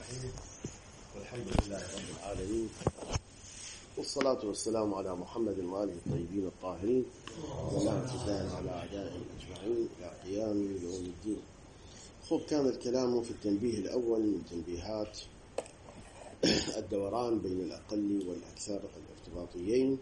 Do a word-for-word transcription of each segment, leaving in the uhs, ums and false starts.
الرحيم والحمد لله رب العالمين والصلاة والسلام على محمد وآله الطيبين الطاهرين ولا تزال على أعدائهم أجمعين إلى قيام يوم الدين. خب كان الكلام في التنبيه الأول من تنبيهات الدوران بين الأقل والأكثر الارتباطيين،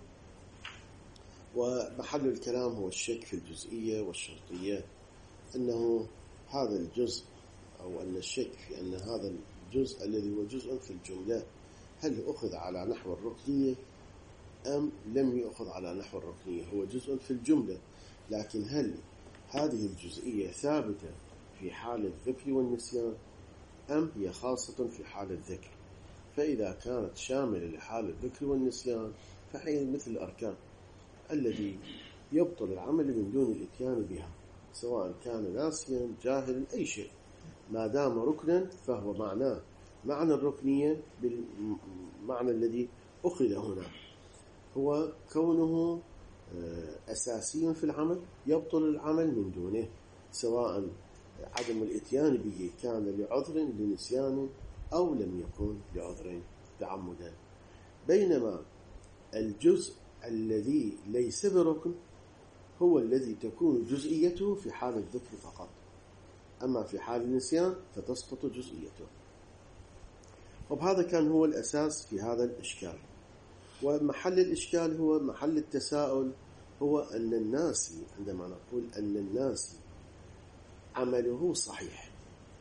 ومحل الكلام هو الشك في الجزئية والشرطية، أنه هذا الجزء أو أن الشك في أن هذا الجزء الذي هو جزء في الجملة هل أخذ على نحو الركنية أم لم يأخذ على نحو الركنية. هو جزء في الجملة، لكن هل هذه الجزئية ثابتة في حال الذكر والنسيان أم هي خاصة في حال الذكر؟ فإذا كانت شاملة لحال الذكر والنسيان فحين مثل الأركان الذي يبطل العمل من دون الإتيان بها، سواء كان ناسيا جاهلا أي شيء، ما دام ركنا فهو معناه معنى الركنية بالمعنى الذي أخذ هنا، هو كونه أساسي في العمل يبطل العمل من دونه، سواء عدم الإتيان به كان لعذر لنسيان أو لم يكن لعذر تعمدا. بينما الجزء الذي ليس بركن هو الذي تكون جزئيته في حال الذكر فقط، أما في حال النسيان فتسقط جزئيته. وبهذا كان هو الأساس في هذا الإشكال. ومحل الإشكال هو محل التساؤل، هو أن الناسي، عندما نقول أن الناسي عمله صحيح،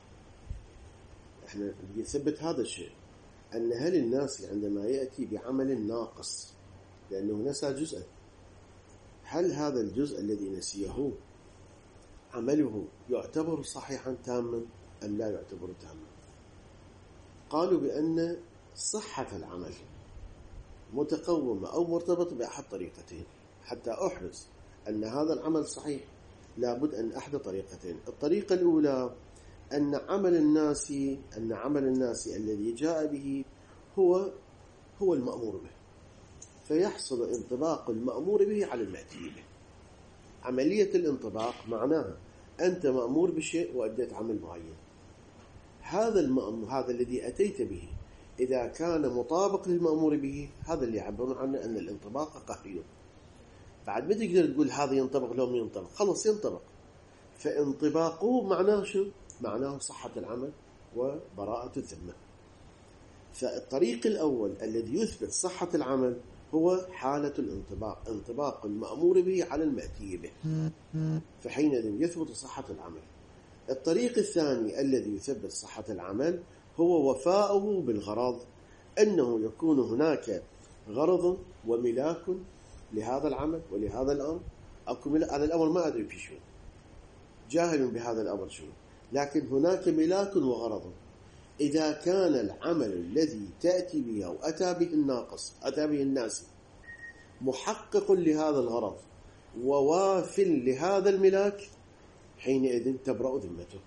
احنا يثبت هذا الشيء، أن هل الناسي عندما يأتي بعمل ناقص لأنه نسى جزءا، هل هذا الجزء الذي نسيه عمله يعتبر صحيحا تاما أم لا يعتبر تاما؟ قالوا بأن صحة العمل متقومة أو مرتبطة بأحد طريقتين. حتى أحرز أن هذا العمل صحيح لابد أن أحد طريقتين. الطريقة الأولى أن عمل الناس أن عمل الناس الذي جاء به هو هو المأمور به، فيحصل انطباق المأمور به على المأتي به. عملية الانطباق معناها أنت مأمور بشيء وأديت عمل معين، هذا المأمور هذا الذي أتيت به إذا كان مطابق للمأمور به، هذا اللي يعبرون عنه أن الانطباق قهري. بعد ما تقدر تقول هذا ينطبق لو ما ينطبق، خلص ينطبق. فانطباقه معناه شو؟ معناه صحة العمل وبراءة الذمة. فالطريق الأول الذي يثبت صحة العمل هو حالة الانطباق، انطباق المأمور به على المأتي به، فحينئذ يثبت صحة العمل. الطريق الثاني الذي يثبت صحة العمل هو وفاؤه بالغرض، أنه يكون هناك غرض وملاك لهذا العمل ولهذا الأمر. أكو ملاك، أنا الأمر ما أدري في شو، جاهل بهذا الأمر شو، لكن هناك ملاك وغرض. إذا كان العمل الذي تأتي به أو أتى به الناقص أتى به الناس محقق لهذا الغرض وواف لهذا الملاك، حينئذ تبرأ ذمته.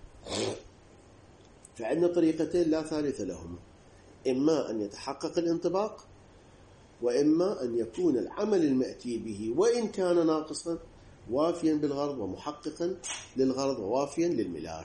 فعندنا طريقتين لا ثالث لهما، إما أن يتحقق الانطباق، وإما أن يكون العمل المأتي به وإن كان ناقصا وافيا بالغرض ومحققا للغرض ووافيا للملاك.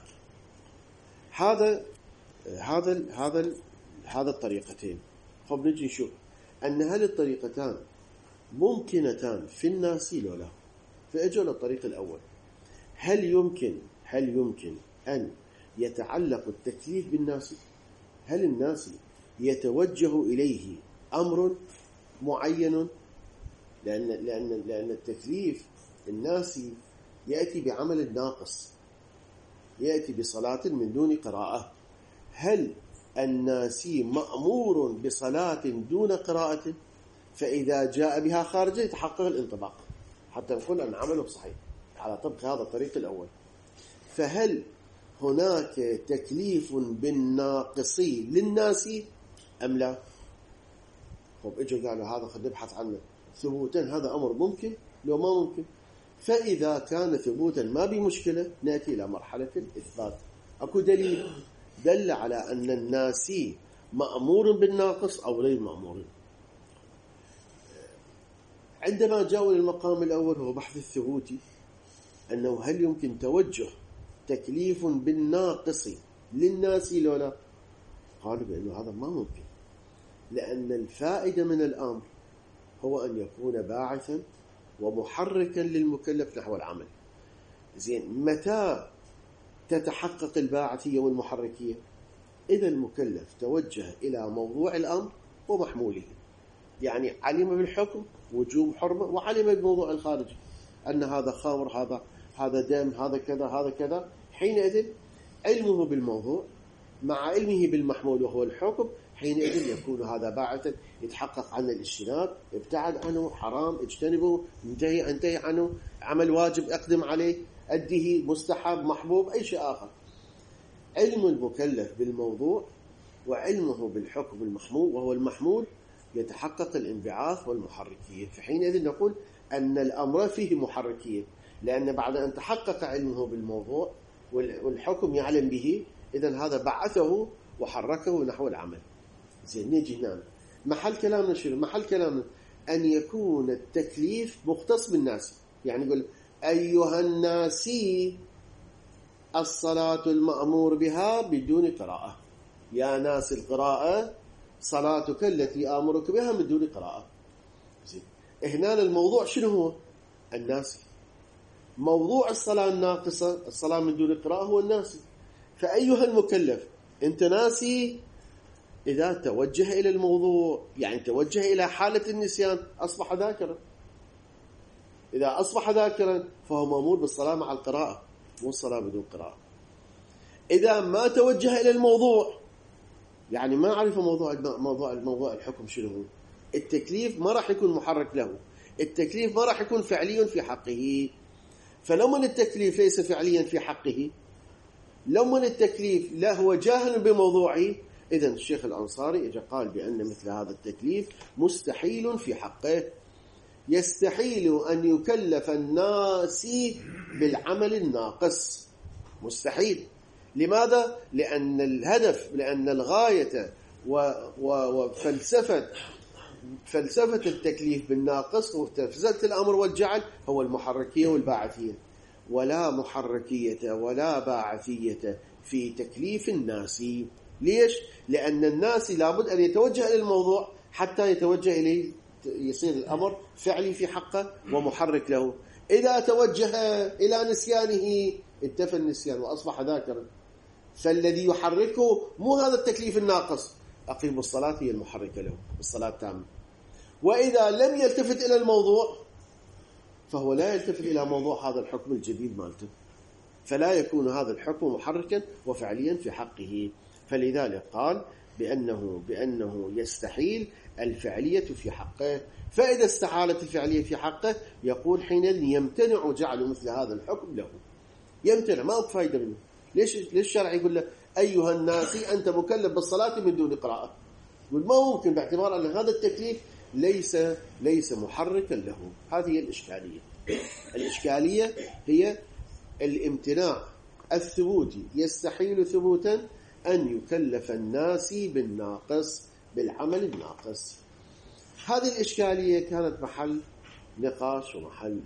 هذا هذا هذا هذا الطريقتين. خب نجي نشوف أن هل الطريقتان ممكنتان في الناس ولا لا. فأجوا للطريق الأول، هل يمكن هل يمكن أن يتعلق التكليف بالناس؟ هل الناس يتوجه إليه أمر معين؟ لأن لأن لأن التكليف الناسي يأتي بعمل ناقص، يأتي بصلاة من دون قراءة. هل الناسي مأمور بصلاة دون قراءة؟ فإذا جاء بها خارجة يتحقق الانطباق حتى نقول أن عمله صحيح على طبق هذا الطريق الأول. فهل هناك تكليف بالناقصي للناسي أم لا؟ طب إجوا قالوا هذا خد نبحث عنه ثبوتا، هذا أمر ممكن لو ما ممكن. فإذا كان ثبوتا ما بمشكلة نأتي إلى مرحلة الإثبات. أكو دليل دل على أن الناسي مأمور بالناقص أو غير مأمور. عندما جاءوا للمقام الأول هو بحث الثبوتي، أنه هل يمكن توجه تكليف بالناقص للناس لولا؟ قالوا بأنه هذا ما ممكن، لأن الفائدة من الأمر هو أن يكون باعثا ومحركا للمكلف نحو العمل. زين، متى تتحقق الباعثية والمحركية؟ إذا المكلف توجه إلى موضوع الأمر ومحموله، يعني علم بالحكم وجوب حرمة، وعلم بالموضوع الخارجي أن هذا خمر، هذا هذا دم، هذا كذا، هذا كذا. حينئذ علمه بالموضوع مع علمه بالمحمول وهو الحكم، حينئذ يكون هذا باعثا يتحقق عنه الاجتناب، ابتعد عنه، حرام اجتنبه، انتهي انتهي عنه، عمل واجب اقدم عليه، أديه، مستحب، محبوب، أي شيء آخر. علم المكلف بالموضوع وعلمه بالحكم المحمول وهو المحمول يتحقق الانبعاث والمحركية. فحينئذ نقول أن الأمر فيه محركية، لأن بعد أن تحقق علمه بالموضوع والحكم يعلم به، إذن هذا بعثه وحركه نحو العمل. زين، نيجي هنا محل كلامنا شنو؟ محل كلامنا أن يكون التكليف مختص بالناس، يعني يقول أيها الناس الصلاة المأمور بها بدون قراءة، يا ناس القراءة صلاتك التي آمرك بها من دون قراءة. زين، هنا الموضوع شنو هو؟ الناس. موضوع الصلاة الناقصة، الصلاة من دون قراءة، هو الناس. فأيها المكلف أنت ناسي، إذا توجه إلى الموضوع يعني توجه إلى حالة النسيان أصبح ذاكرا. إذا أصبح ذاكرا فهو مأمور بالصلاة مع القراءة، مو الصلاة بدون قراءة. إذا ما توجه إلى الموضوع يعني ما عرف موضوع موضوع الموضوع الحكم شنو هو، التكليف ما راح يكون محرك له، التكليف ما راح يكون فعلي في حقه. فلما التكليف ليس فعليا في حقه، لما التكليف لا هو جاهل بموضوعه، إذن الشيخ الأنصاري إجا قال بأن مثل هذا التكليف مستحيل في حقه. يستحيل أن يكلف الناس بالعمل الناقص، مستحيل. لماذا؟ لأن الهدف، لأن الغاية وفلسفة فلسفة التكليف بالناقص وفلسفة الأمر والجعل هو المحركية والباعثية، ولا محركية ولا باعثية في تكليف الناس. ليش؟ لأن الناس لابد أن يتوجه إلى الموضوع حتى يتوجه إليه، يصير الأمر فعلي في حقه ومحرك له. إذا توجه إلى نسيانه انتفى النسيان وأصبح ذاكرا. فالذي يحركه مو هذا التكليف الناقص، أقيم الصلاة هي المحركة له، الصلاة تامة. وإذا لم يلتفت إلى الموضوع فهو لا يلتفت إلى موضوع هذا الحكم الجديد مالته، فلا يكون هذا الحكم محركا وفعليا في حقه. فلذلك قال بأنه, بأنه يستحيل الفعلية في حقه. فإذا استحالت الفعلية في حقه يقول حينئذ يمتنع جعل مثل هذا الحكم له، يمتنع، ما هو فايدة منه. ليش ليش الشرع يقول له أيها الناس أنت مكلف بالصلاة من دون قراءة؟ يقول ما ممكن، باعتبار أن هذا التكليف ليس ليس محركا له. هذه هي الإشكالية. الإشكالية هي الامتناع الثبوتي، يستحيل ثبوتا أن يكلف الناس بالناقص، بالعمل الناقص. هذه الإشكالية كانت محل نقاش ومحل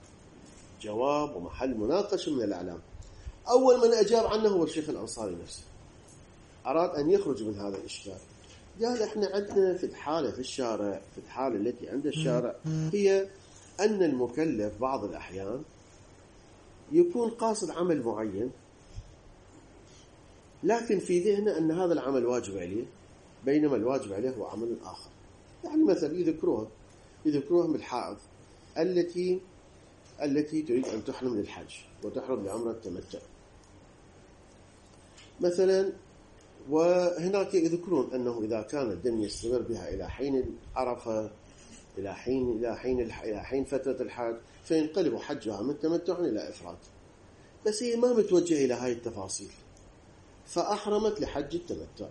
جواب ومحل مناقشة من الأعلام. أول من أجاب عنه هو الشيخ الأنصاري نفسه، أراد أن يخرج من هذا الإشكال. قال إحنا عندنا في الحالة في الشارع، في الحالة التي عند الشارع هي أن المكلف بعض الأحيان يكون قاصد عمل معين، لكن في ذهنه أن هذا العمل واجب عليه، بينما الواجب عليه هو عمل آخر. يعني مثلا يذكروها يذكروها بالحائض التي التي تريد أن تحرم للحج وتحرم لعمرة التمتع مثلا، وهناك يذكرون أنه إذا كان الدم يستمر بها إلى حين عرفة، إلى حين إلى حين إلى حين فترة الحج، فينقلب حجها من تمتع إلى إفراد. بس هي ما متوجهة إلى هاي التفاصيل، فأحرمت لحج التمتع،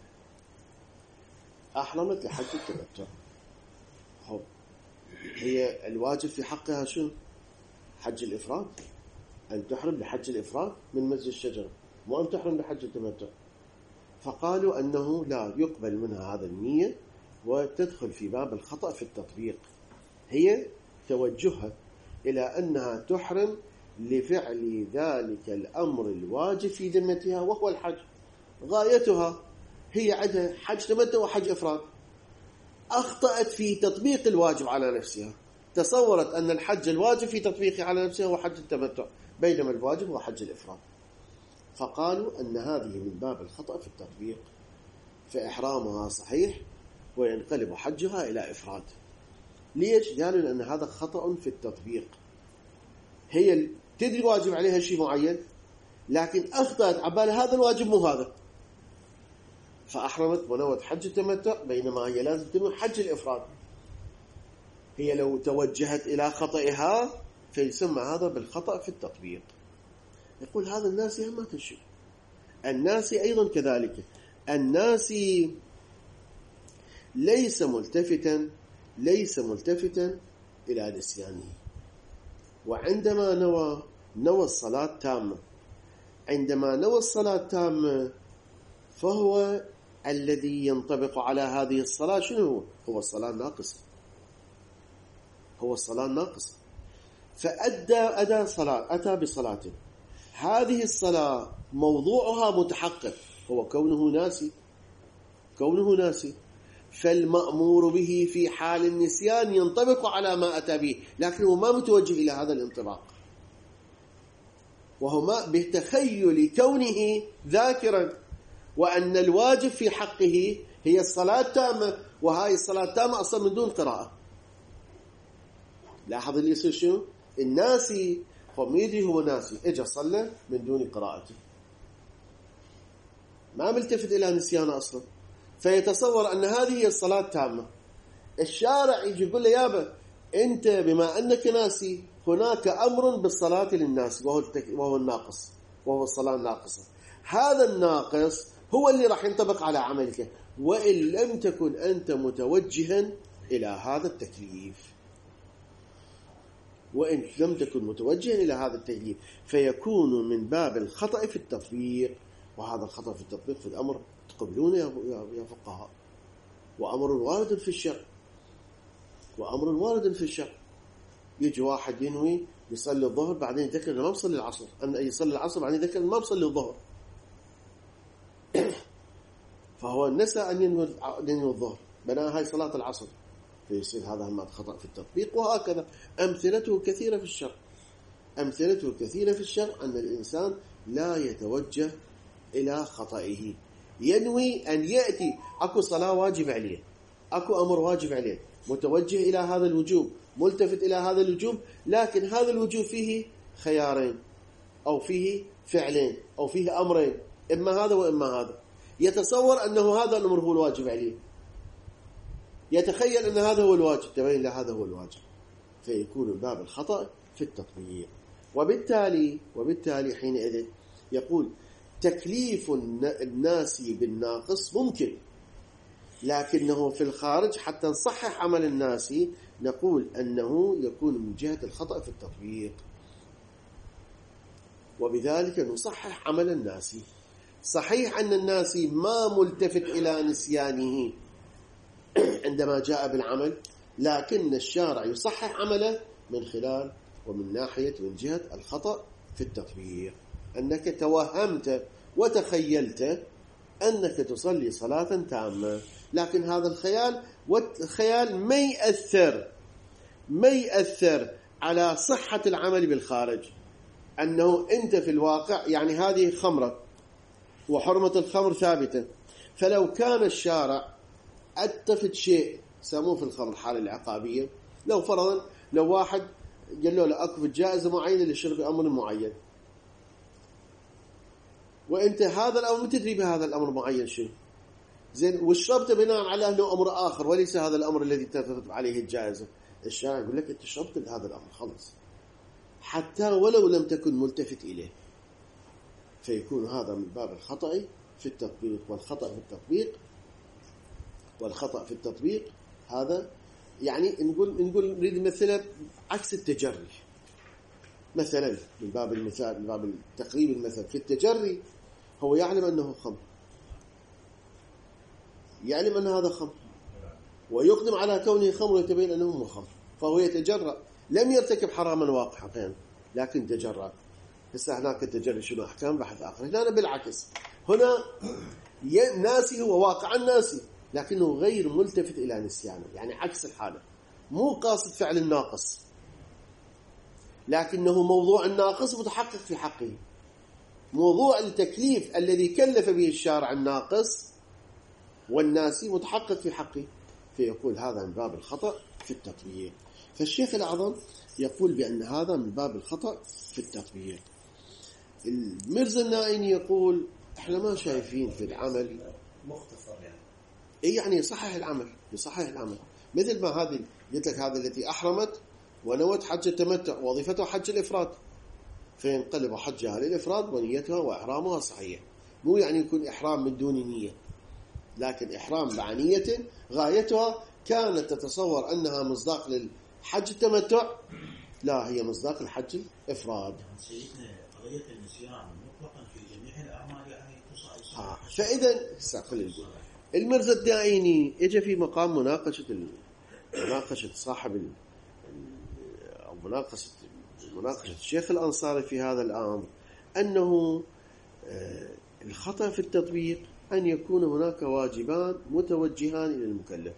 أحرمت لحج التمتع. هو هي الواجب في حقها شو؟ حج الإفراد، أن تحرم لحج الإفراد من مسجد الشجرة، مو أن تحرم لحج التمتع. فقالوا أنه لا يقبل منها هذا النية وتدخل في باب الخطأ في التطبيق. هي توجهها إلى أنها تحرم لفعل ذلك الأمر الواجب في ذمتها وهو الحج، غايتها هي عندها حج تمتع وحج إفراد، أخطأت في تطبيق الواجب على نفسها، تصورت أن الحج الواجب في تطبيقه على نفسها هو حج التمتع بينما الواجب هو حج الإفراد، فقالوا أن هذه من باب الخطأ في التطبيق، فإحرامها صحيح وينقلب حجها إلى إفراد. ليش؟ قالوا لأن هذا خطأ في التطبيق، هي تدري واجب عليها شيء معين لكن أخطأت عبال هذا الواجب مو هذا، فأحرمت ونوت حج التمتع بينما هي لازم تنوي حج الإفراد. هي لو توجهت إلى خطئها فيسمى هذا بالخطأ في التطبيق. يقول هذا الناسي ما تشوف، الناسي أيضا كذلك، الناسي ليس ملتفتا ليس ملتفتا إلى نسيانه، وعندما نوى نوى الصلاة تامة، عندما نوى الصلاة تامة فهو الذي ينطبق على هذه الصلاة شنو هو؟ هو الصلاة الناقصة، هو الصلاة الناقصة، فأدى أدى صلاة، أتى بصلاة، هذه الصلاة موضوعها متحقق هو كونه ناسي، كونه ناسي، فالمأمور به في حال النسيان ينطبق على ما أتى به، لكنه ما متوجه إلى هذا الانطباق، وهو ما بتخيل كونه ذاكرا، وأن الواجب في حقه هي الصلاة التامة، وهاي الصلاة التامة أصلا من دون قراءة. لاحظ اللي يصير شنو؟ الناسي هم يدري هو ناسي، اجى صلى من دون قراءته، ما ملتفت إلى نسيانه أصلا، فيتصور أن هذه هي الصلاة التامة. الشارع يجي يقول له يابا أنت بما أنك ناسي هناك أمر بالصلاة للناس وهو, وهو الناقص، وهو الصلاة الناقصة، هذا الناقص هو اللي راح ينطبق على عملك وإن لم تكن أنت متوجها إلى هذا التكليف، وإن لم تكن متوجها إلى هذا التكليف فيكون من باب الخطأ في التطبيق، وهذا الخطأ في التطبيق في الأمر تقبلون يا فقهاء، وأمر وارد في الشرع، وأمر وارد في الشرع. يجي واحد ينوي يصلي الظهر بعدين يذكر ما بصلي العصر، أن يصلي العصر بعدين يذكر ما بصلي الظهر، فهو نسى أن ينوي الظهر بناء هاي صلاة العصر، فيصير هذا هم خطأ في التطبيق. وهكذا أمثلته كثيرة في الشرع، أمثلته كثيرة في الشرع أن الإنسان لا يتوجه إلى خطئه، ينوي أن يأتي أكو صلاة واجب عليه، أكو أمر واجب عليه، متوجه إلى هذا الوجوب، ملتفت إلى هذا الوجوب، لكن هذا الوجوب فيه خيارين أو فيه فعلين أو فيه أمرين، إما هذا وإما هذا، يتصور أنه هذا الأمر هو الواجب عليه، يتخيل أن هذا هو الواجب، تبين له هذا هو الواجب، فيكون باب الخطأ في التطبيق. وبالتالي وبالتالي حينئذ يقول تكليف الناس بالناقص ممكن، لكنه في الخارج حتى نصحح عمل الناس نقول أنه يكون من جهة الخطأ في التطبيق، وبذلك نصحح عمل الناس. صحيح أن الناس ما ملتفت إلى نسيانه عندما جاء بالعمل، لكن الشارع يصحح عمله من خلال ومن ناحية من جهة الخطأ في التطبيق، أنك توهمت وتخيلت أنك تصلي صلاة تامة، لكن هذا الخيال والخيال ما يأثر ما يأثر على صحة العمل بالخارج، أنه أنت في الواقع يعني هذه خمرة وحرمة الخمر ثابتة، فلو كان الشارع أتفت شيء سموه في الخمر الحالة العقابية، لو فرضا لو واحد قال له لأكف جائزة معينة لشرب أمر معين، وأنت هذا الأمر ما تدري بهذا الأمر معين شيء زين، وشربت بناء على أنه أمر آخر وليس هذا الأمر الذي تترتب عليه الجائزة، الشارع يقول لك أنت شربت بهذا الأمر خلص حتى ولو لم تكن ملتفت إليه، فيكون هذا من باب الخطأ في التطبيق. والخطأ في التطبيق والخطأ في التطبيق هذا يعني نقول نقول نريد مثلا عكس التجري، مثلا من باب المثال من باب تقريب المثل، في التجري هو يعلم أنه خمر، يعلم أن هذا خمر ويقدم على كونه خمر ويتبين أنه مو خمر، فهو يتجرأ، لم يرتكب حراما واقعا لكن تجرأ. هسه هناك التجري شنو أحكام بحث آخر، هنا بالعكس، هنا ناسي هو واقعا ناسي، لكنه غير ملتفت إلى نسيانه، يعني عكس الحالة، مو قاصد فعل الناقص، لكنه موضوع الناقص متحقق في حقه. موضوع التكليف الذي كلف به الشارع الناقص والناسي متحقق في حقه، فيقول هذا من باب الخطأ في التطبيق. فالشيخ الأعظم يقول بأن هذا من باب الخطأ في التطبيق. المرزا النائني يقول احنا ما شايفين في العمل مختصر، يعني اي يعني يصحح العمل، يصحح العمل، مثل ما هذه قلت لك، هذه التي أحرمت ونوت حج التمتع وظيفتها حج الإفراد، فينقلب حجها للإفراد ونيتها وإحرامها صحيح. مو يعني يكون إحرام من دون نية، لكن إحرام مع نية غايتها كانت تتصور أنها مصداق للحج التمتع، لا هي مصداق الحج الإفراد. سيدنا قضية النسيان مطلقا في جميع الأعمال يعني تصحيح. آه. فإذا استقل المرزا الدائني اجى في مقام مناقشة ال... مناقشة صاحب ال... أو مناقشة مناقشة الشيخ الأنصاري في هذا الأمر، أنه الخطأ في التطبيق أن يكون هناك واجبان متوجهان إلى المكلف،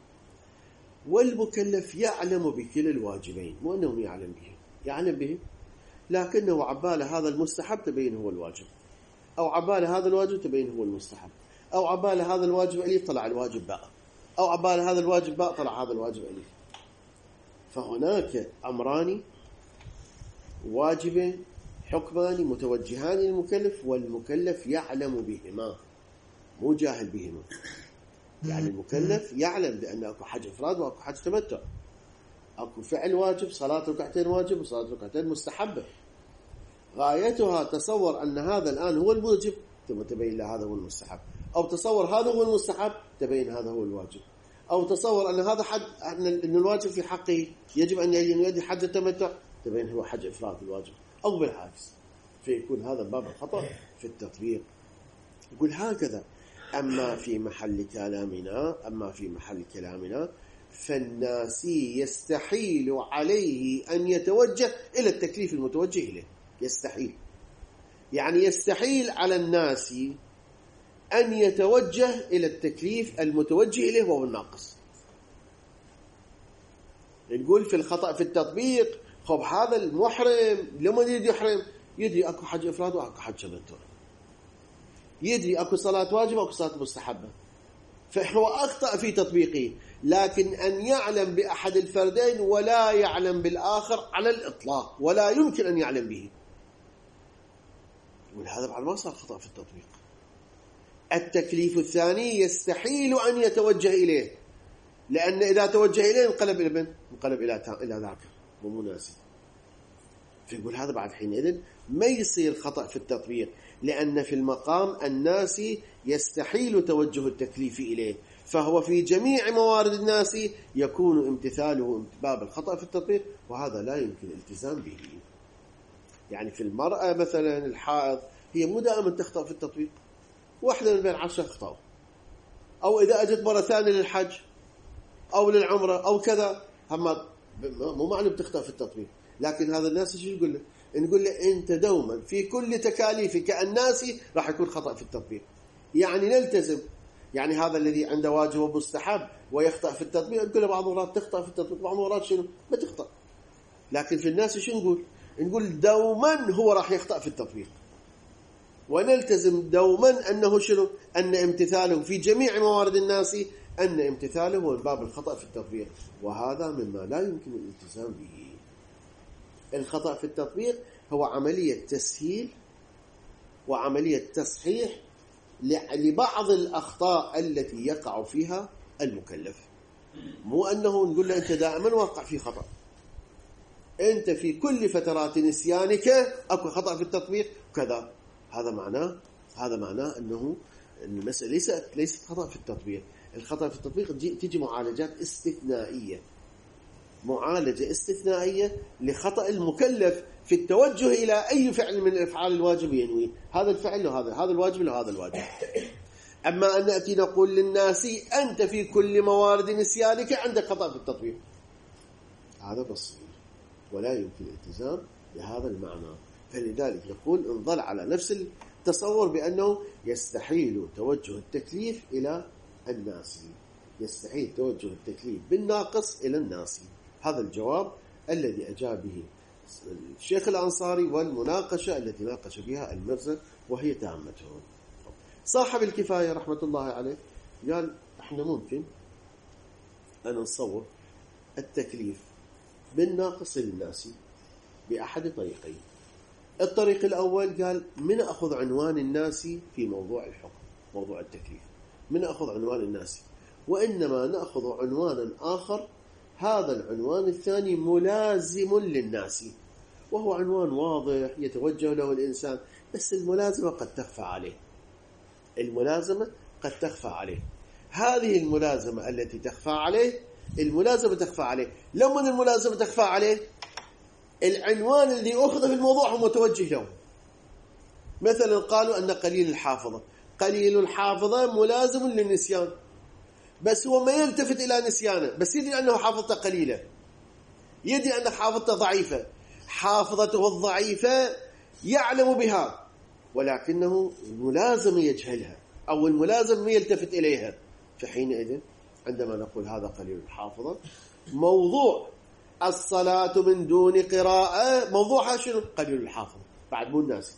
والمكلف يعلم بكلا الواجبين، مو أنه يعلم به، يعلم به لكنه عبالة هذا المستحب تبين هو الواجب، أو عبالة هذا الواجب تبين هو المستحب، أو عبالة هذا الواجب أليف طلع الواجب باء، أو عبالة هذا الواجب باء طلع هذا الواجب أليف. فهناك أمران واجبين حكمان متوجهان للمكلف، والمكلف يعلم بهما، مو جاهل بهما. يعني المكلف يعلم بأن أكو حج إفراد وأكو حج تمتع، أكو فعل واجب صلاة ركعتين واجب وصلاة ركعتين مستحبة، غايتها تصور أن هذا الآن هو الواجب ثم تبين له هذا هو المستحب، أو تصور هذا هو المستحب تبين هذا هو الواجب، أو تصور أن هذا حج أن الواجب في حقه يجب أن يؤدي حج التمتع تبين هو حج إفراد الواجب، أو بالعكس، فيكون هذا باب الخطأ في التطبيق. يقول هكذا. أما في محل كلامنا أما في محل كلامنا فالناسي يستحيل عليه أن يتوجه إلى التكليف المتوجه إليه، يستحيل، يعني يستحيل على الناس أن يتوجه إلى التكليف المتوجه إليه وهو الناقص. نقول في الخطأ في التطبيق، خب هذا المحرم لما يريد يحرم يدري أكو حج إفراد وأكو حج تمتع، يدري أكو صلاة واجبة وأكو صلاة مستحبة، فهو أخطأ في تطبيقه، لكن أن يعلم بأحد الفردين ولا يعلم بالآخر على الإطلاق، ولا يمكن أن يعلم به، ولهذا بعد ما صار خطأ في التطبيق. التكليف الثاني يستحيل أن يتوجه إليه، لأن إذا توجه إليه انقلب إلى من؟ انقلب إلى إلى ذاك ومناسب. فيقول هذا بعد حينئذ ما يصير خطأ في التطبيق، لأن في المقام الناس يستحيل توجه التكليف إليه، فهو في جميع موارد الناس يكون امتثاله باب الخطأ في التطبيق، وهذا لا يمكن الالتزام به. يعني في المرأة مثلا الحائض هي مو دائما تخطأ في التطبيق، واحدة من بين عشرة أخطاء، أو إذا أجت مرة ثانية للحج أو للعمرة أو كذا، هم مو معنى بتخطأ في التطبيق. لكن هذا الناس شو يقول له؟ نقول له أنت دوما في كل تكاليفك الناسي راح يكون خطأ في التطبيق، يعني نلتزم. يعني هذا الذي عنده واجب ومستحب ويخطأ في التطبيق نقول له بعض المرات تخطأ في التطبيق، بعض المرات شنو ما تخطأ. لكن في الناس شو نقول؟ نقول دوما هو راح يخطأ في التطبيق، ونلتزم دوما أنه شنو؟ أن امتثاله في جميع موارد الناس أن امتثاله هو باب الخطأ في التطبيق، وهذا مما لا يمكن الالتزام به. الخطأ في التطبيق هو عملية تسهيل وعملية تصحيح لبعض الأخطاء التي يقع فيها المكلف، مو أنه نقول له أنت دائما واقع في خطأ، أنت في كل فترات نسيانك أكو خطأ في التطبيق كذا. هذا معناه هذا معناه أنه المسألة ليست ليست خطأ في التطبيق. الخطأ في التطبيق تجي معالجات استثنائية، معالجة استثنائية لخطأ المكلف في التوجه إلى أي فعل من الأفعال الواجب ينوي هذا الفعل وهذا هذا الواجب وهذا الواجب. أما أن نأتي نقول للناس أنت في كل موارد نسيانك عندك خطأ في التطبيق، هذا بسيط ولا يمكن الالتزام بهذا المعنى. فلذلك نقول انظل على نفس تصور بأنه يستحيل توجه التكليف إلى الناسي، يستحيل توجه التكليف بالناقص إلى الناسي. هذا الجواب الذي أجاب به الشيخ الأنصاري والمناقشة التي ناقش بها المرزا وهي تامته. صاحب الكفاية رحمة الله عليه قال احنا ممكن أن نصور التكليف بالناقص للناسي بأحد طريقين. الطريق الأول قال من أخذ عنوان الناسي في موضوع الحكم، موضوع التكليف، من أخذ عنوان الناسي، وإنما نأخذ عنوانا آخر، هذا العنوان الثاني ملازم للناسي، وهو عنوان واضح يتوجه له الإنسان، بس الملازمة قد تخفى عليه، الملازمة قد تخفى عليه. هذه الملازمة التي تخفى عليه، الملازمة تخفى عليه، لما الملازمة تخفى عليه العنوان الذي أخذ في الموضوع هو متوجه له. مثلا قالوا أن قليل الحافظة، قليل الحافظة ملازم للنسيان، بس هو ما يلتفت إلى نسيانه، بس يدري أنه حافظته قليلة، يدري أن حافظته ضعيفة، حافظته الضعيفة يعلم بها، ولكنه الملازم يجهلها أو الملازم ما يلتفت إليها. فحينئذ عندما نقول هذا قليل الحافظة، موضوع الصلاة من دون قراءة موضوعها شنو؟ قليل الحافظة، بعد مو الناس.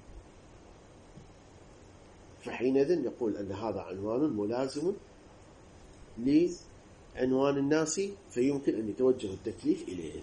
فحينئذ يقول أن هذا عنوان ملازم لعنوان الناس، فيمكن أن يتوجه التكليف إليه.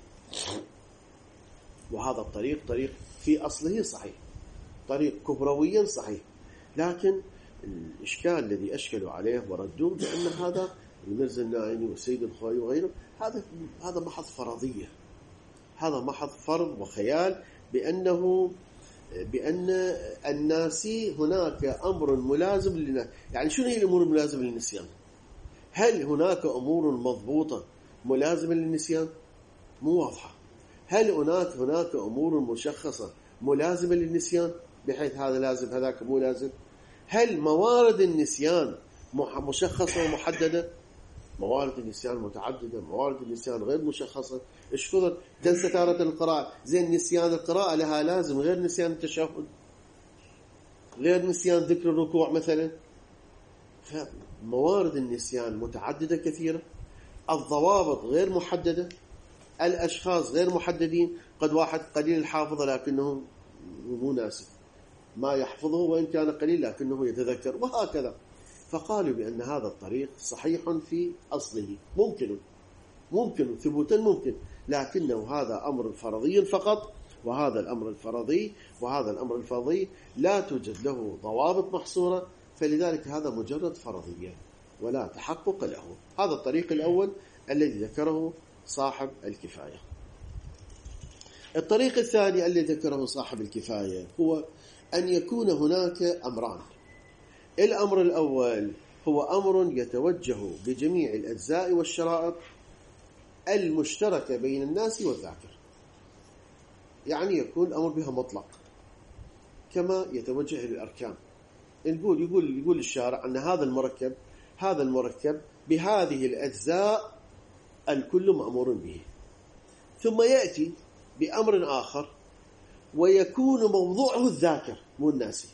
وهذا الطريق طريق في أصله صحيح، طريق كبرويا صحيح، لكن الإشكال الذي أشكلوا عليه وردوه بأن هذا المرزا الناعمي والسيد الخوئي وغيره هذا هذا محض فرضية، هذا محض فرض وخيال، بأنه بأن الناسي هناك أمر ملازم لنا. يعني شنو هي الأمور الملازمة للنسيان؟ هل هناك أمور مضبوطة ملازمة للنسيان؟ مو واضحة. هل هناك هناك أمور مشخصة ملازمة للنسيان بحيث هذا لازم هذاك مو لازم؟ هل موارد النسيان مشخصة ومحددة؟ موارد النسيان متعددة، موارد النسيان غير مشخصة. إيش كثر تنسى تارة القراءة، زين نسيان القراءة لها لازم غير نسيان التشهد، غير نسيان ذكر الركوع مثلا. فموارد النسيان متعددة كثيرة، الضوابط غير محددة، الأشخاص غير محددين. قد واحد قليل الحافظة لكنه مو ناسي، ما يحفظه وإن كان قليل لكنه يتذكر، وهكذا. فقالوا بأن هذا الطريق صحيح في أصله، ممكن ممكن ثبوتا ممكن، لكنه هذا أمر فرضي فقط، وهذا الأمر الفرضي وهذا الأمر الفرضي لا توجد له ضوابط محصورة، فلذلك هذا مجرد فرضية ولا تحقق له. هذا الطريق الأول الذي ذكره صاحب الكفاية. الطريق الثاني الذي ذكره صاحب الكفاية هو أن يكون هناك أمران. الأمر الأول هو أمر يتوجه بجميع الأجزاء والشرائط المشتركة بين الناس والذاكر، يعني يكون الأمر بها مطلق كما يتوجه للأركان. يقول يقول يقول الشارع أن هذا المركب هذا المركب بهذه الأجزاء الكل مأمور به، ثم يأتي بأمر آخر ويكون موضوعه الذاكر مو الناسي.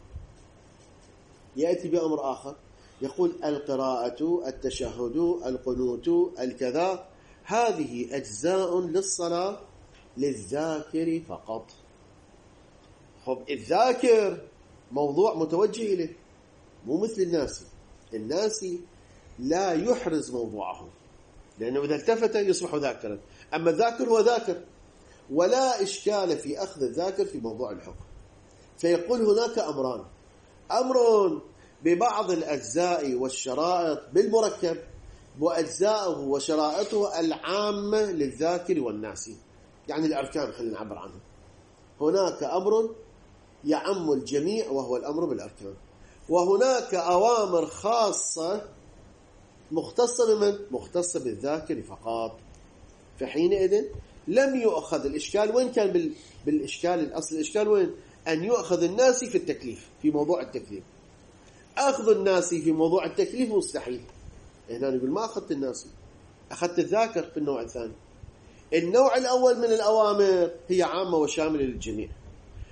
يأتي بأمر آخر يقول القراءة، التشهد، القنوت، الكذا، هذه أجزاء للصلاة للذاكر فقط. خب الذاكر موضوع متوجه إليه، مو مثل الناسي. الناسي لا يحرز موضوعه، لأنه إذا التفت يصبح ذاكرا، أما الذاكر هو ذاكر، ولا إشكال في أخذ الذاكر في موضوع الحكم. فيقول هناك أمران، أمر ببعض الأجزاء والشرائط بالمركب، وأجزاءه وشرائطه العامة للذاكر والناسي، يعني الأركان خلينا نعبر عنه. هناك أمر يعم الجميع وهو الأمر بالأركان، وهناك أوامر خاصة مختصة بمن؟ مختصة بالذاكر فقط. فحينئذ لم يؤخذ الإشكال. وين كان بالإشكال الأصل؟ الإشكال وين؟ أن يؤخذ الناسي في التكليف، في موضوع التكليف. أخذ الناسي في موضوع التكليف مستحيل. هنا نقول ما أخذت الناسي، أخذت الذاكر في النوع الثاني. النوع الأول من الأوامر هي عامة وشاملة للجميع،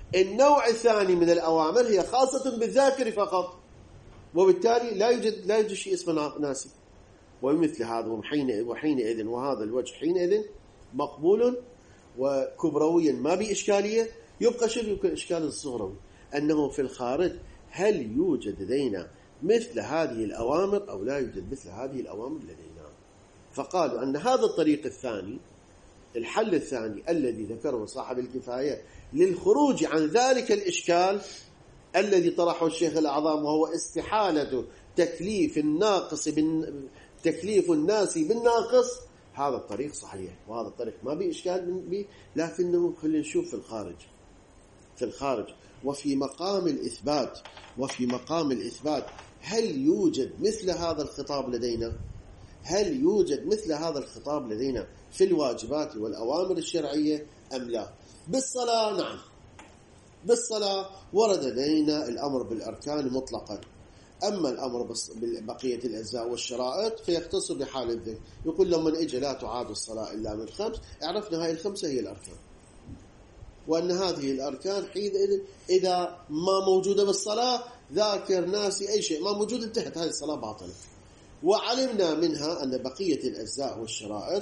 النوع الثاني من الأوامر هي خاصة بالذاكر فقط، وبالتالي لا يوجد لا يوجد شيء اسمه ناسي. ومثل هذا وحين وحينئذ وهذا الوجه حينئذ مقبول وكبرويا ما بإشكالية. يبقى شو يمكن الإشكال الصغروي أنه في الخارج هل يوجد لدينا مثل هذه الأوامر أو لا يوجد مثل هذه الأوامر لدينا. فقالوا أن هذا الطريق الثاني، الحل الثاني الذي ذكره صاحب الكفاية للخروج عن ذلك الإشكال الذي طرحه الشيخ الأعظم، وهو استحالة تكليف الناقص بن... تكليف الناس بالناقص، هذا الطريق صحيح وهذا الطريق ما بإشكال به. لكنه خلينا نشوف في الخارج في الخارج وفي مقام الإثبات وفي مقام الإثبات هل يوجد مثل هذا الخطاب لدينا؟ هل يوجد مثل هذا الخطاب لدينا في الواجبات والأوامر الشرعية أم لا؟ بالصلاة نعم، بالصلاة ورد لدينا الأمر بالأركان مطلقا. أما الأمر ببقية الأجزاء والشرائط فيختص بحال الذكر. يقول لما إجا لا تعاد الصلاة إلا من خمس، عرفنا هاي الخمسة هي الأركان، وأن هذه الأركان حين إذا ما موجودة بالصلاة ذاكر ناسي أي شيء ما موجود انتهت هذه الصلاة باطلة. وعلمنا منها أن بقية الأجزاء والشرائط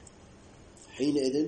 حينئذ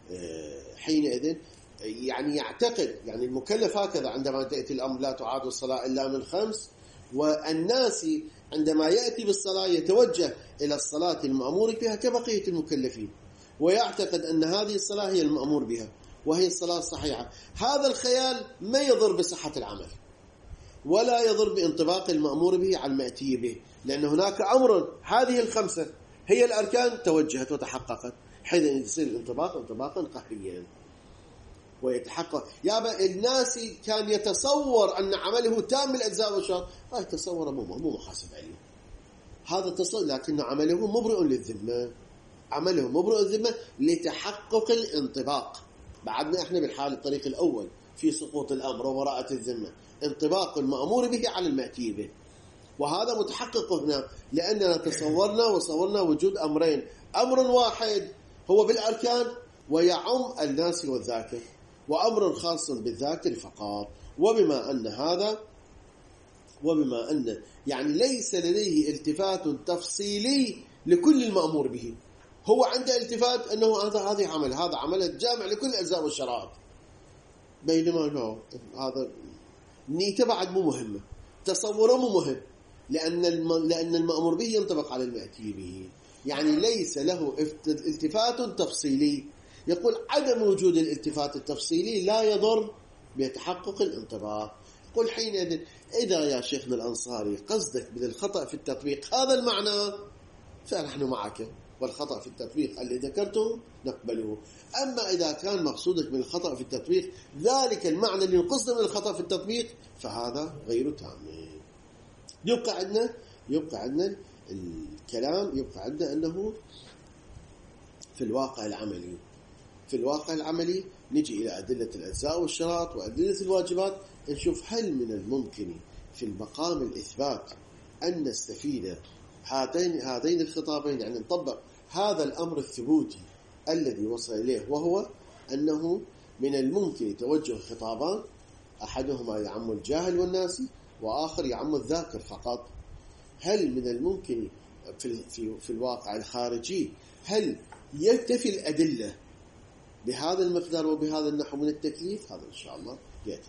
حينئذ يعني يعتقد يعني المكلف هكذا عندما تأتي الأمر لا تعاد الصلاة إلا من خمس، والناس عندما يأتي بالصلاة يتوجه إلى الصلاة المأمور بها كبقية المكلفين، ويعتقد أن هذه الصلاة هي المأمور بها وهي الصلاة الصحيحة. هذا الخيال ما يضر بصحة العمل ولا يضر بانطباق المأمور به على المأتي به، لأن هناك أمر هذه الخمسة هي الأركان توجهت وتحققت، حيث يصير الانطباق انطباقا قهريا ويتحقق. يابا الناس كان يتصور أن عمله تام الأجزاء والشرط، هاي تصور مو مو محاسب عليه، هذا تصور، لكن عمله مبرئ للذمة، عمله مبرئ للذمة لتحقق الانطباق. بعدنا احنا بالحال الطريق الأول في سقوط الأمر وبراءة الذمة، انطباق المأمور به على المأتي به، وهذا متحقق هنا لأننا تصورنا وصورنا وجود أمرين، أمر واحد هو بالأركان ويعم الناس والذاكر، وأمر خاص بالذاكر فقط. وبما أن هذا وبما أن يعني ليس لديه التفات تفصيلي لكل المأمور به، هو عنده التفات أنه هذا هذا عمل هذا عمل الجامع لكل الأجزاء والشرائط، بينما لا، هذا نيته بعد مو مهمة، تصوره مو مهم، لأن الم... لأن المأمور به ينطبق على المأتي به، يعني ليس له التفات تفصيلي. يقول عدم وجود الالتفات التفصيلي لا يضر بتحقق الانطباق. قل حينئذ إذا يا شيخنا الأنصاري قصدك بالخطأ في التطبيق هذا المعنى فنحن معك، والخطأ في التطبيق اللي ذكرته نقبله. أما إذا كان مقصودك من الخطأ في التطبيق ذلك المعنى اللي نقصده من الخطأ في التطبيق فهذا غير تام. يبقى عندنا يبقى عندنا الكلام يبقى عندنا أنه في الواقع العملي في الواقع العملي نجي إلى أدلة الأجزاء والشرائط وأدلة الواجبات، نشوف هل من الممكن في المقام الإثبات أن نستفيد هاتين هذين الخطابين، يعني نطبق هذا الأمر الثبوتي الذي وصل إليه، وهو أنه من الممكن توجه خطابان، أحدهما يعم الجاهل والناسي وآخر يعم الذاكر فقط. هل من الممكن في في في الواقع الخارجي هل يكتفي الأدلة بهذا المقدار وبهذا النحو من التكليف؟ هذا إن شاء الله يأتي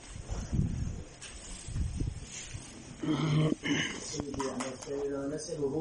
الحديث.